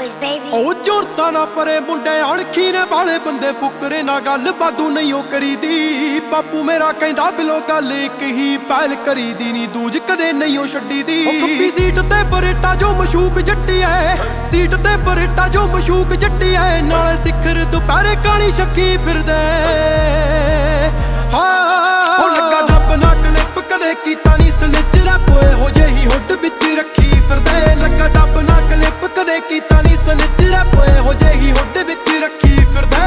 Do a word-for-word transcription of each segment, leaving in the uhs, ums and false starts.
boys, baby. ਉਹ ਜੁਰਤਾਂ ਨਾ ਪਰੇ ਮੁੰਡੇ ਅਣਖੀ ਨੇ ਵਾਲੇ ਬੰਦੇ ਫੁਕਰੇ ਨਾ ਗੱਲ ਬਾਦੂ ਨਹੀਂ ਉਹ ਕਰੀਦੀ। ਬਾਪੂ ਮੇਰਾ ਕਹਿੰਦਾ ਬਿਲੋ ਗੱਲ ਇੱਕ ਹੀ ਪਹਿਲ ਕਰੀਦੀ ਨੀ ਦੂਜ ਕਦੇ ਨਹੀਂ ਉਹ ਛੱਡੀ ਦੀ। ਉਹ ਖੱਬੀ ਸੀਟ ਤੇ ਬਰੇਟਾ ਜੋ ਮਸ਼ੂਕ ਜੱਟੀ ਐ, ਸੀਟ ਤੇ ਬਰੇਟਾ ਜੋ ਮਸ਼ੂਕ ਜੱਟੀ ਐ, ਨਾਲੇ ਸਿਖਰ ਦੁਪਹਿਰੇ ਕਾਲੀ ਸ਼ੱਕੀ ਫਿਰਦੇ। ਹਾਂ ਉਹ ਲੱਗਾ ਡੱਬ ਨਾ ਕਲਿੱਪ ਕਦੇ ਕੀਤਾ ਨੀ ਸਨਿਚ ਰੈਪ ਇਹੋ ਜਿਹੀ ਹੁੱਡ ਵਿੱਚ ਰੱਖੀ ਫਿਰਦੇ। ਲੱਗਾ ਡੱਬ ਨਾ ਕਲਿੱਪ ਕਦੇ ਕੀਤਾ ਨੀ ਸਨਿਚ ਰੈਪ ਇਹੋ ਜਿਹੀ ਹੁੱਡ ਵਿੱਚ ਰੱਖੀ ਫਿਰਦੇ।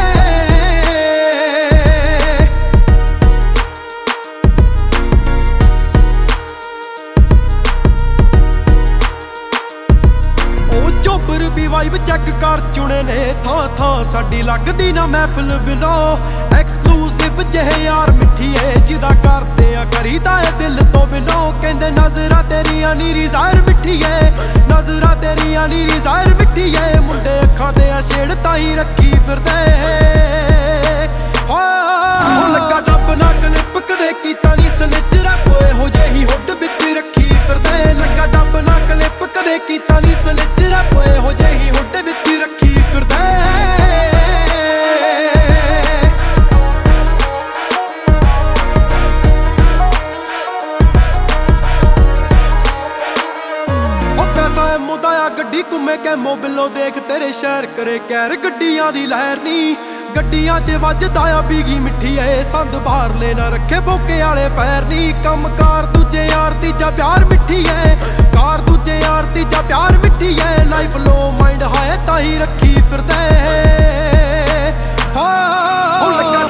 ਚੋਬਰ ਵੀ ਵਾਈਬ ਚੈੱਕ ਕਰ ਚੁਣੇ ਨੇ ਥਾਂ ਥਾਂ ਸਾਡੀ ਲੱਗਦੀ ਨਾ ਮਹਿਫਿਲ ਬਿਲੋ। ਐਕਸਕਲੂਸਿਵ ਜਿਹੇ ਯਾਰ ਮਿੱਠੀ ਏ ਜਿਹਦਾ ਕਰਦੇ ਆ ਕਰੀਦਾ ਏ ਦਿਲ ਤੋਂ ਬਿਲੋ। ਕਹਿੰਦੇ ਨਜ਼ਰਾਂ ਤੇਰੀਆਂ ਨੀ ਰਿਜ਼ਾਇਰ ਮਿੱਠੀ ਏ, ਨਜ਼ਰਾਂ ਤੇਰੀਆਂ ਨੀ ਰਿਜ਼ਾਇਰ ਮਿੱਠੀ ਏ। ਮੁੰਡੇ ਅੱਖਾਂ ਤੇ ਆ ਛੇੜ ਤਾਈ ਰੱਖੀ ਫਿਰਦੇ। ਹਾਂ ਲੱਗਾ ਡੱਬ ਨਾ ਕਲਿੱਪ ਕਦੇ ਕੀਤਾ ਨੀ ਸਨਿਚ ਰੈਪ ਇਹੋ ਜਿਹੀ ਹੁੱਡ ਵਿੱਚ ਰੱਖੀ ਫਿਰਦੇ। ਲੱਗਾ ਡੱਬ ਨਾ ਕਲਿੱਪ ਕਦੇ ਕੀਤਾ ਨੀ ਸਨਿਚ ਰੈਪ ਇਹੋ ਜਿਹੀ ਹੁੱਡ ਵਿੱਚ ਰੱਖੀ ਫਿਰਦੇ। ਮੁਦਾਇਆ ਗੱਡੀ ਘੁੰਮੇ ਕੇ ਮੋਬਿਲੋ ਦੇਖ ਤੇਰੇ ਸ਼ਹਿਰ ਕਰੇ ਕਹਿਰ ਗੱਡੀਆਂ ਦੀ ਲਹਿਰ ਨੀ। ਗੱਡੀਆਂ 'ਚ ਵੱਜਦਾ ਆ ਬੀਗੀ ਮਿੱਠੀ ਏ, ਸੰਦ ਬਾਹਰ ਲੈ ਨਾ ਰੱਖੇ ਭੋਕੇ ਵਾਲੇ ਫੈਰ ਨੀ। ਕੰਮ ਕਾਰ ਦੂਜੇ ਯਾਰ ਤੀਜਾ ਪਿਆਰ ਮਿੱਠੀ ਏ, ਕਾਰ ਦੂਜੇ ਯਾਰ ਤੀਜਾ ਪਿਆਰ ਮਿੱਠੀ ਏ। ਲਾਈਫ ਲੋ ਮਾਈਂਡ ਹਾਏ ਤਾਈ ਰੱਖੀ ਫਿਰਦੇ। ਹਾਂ ਉਹ ਲੱਗਾ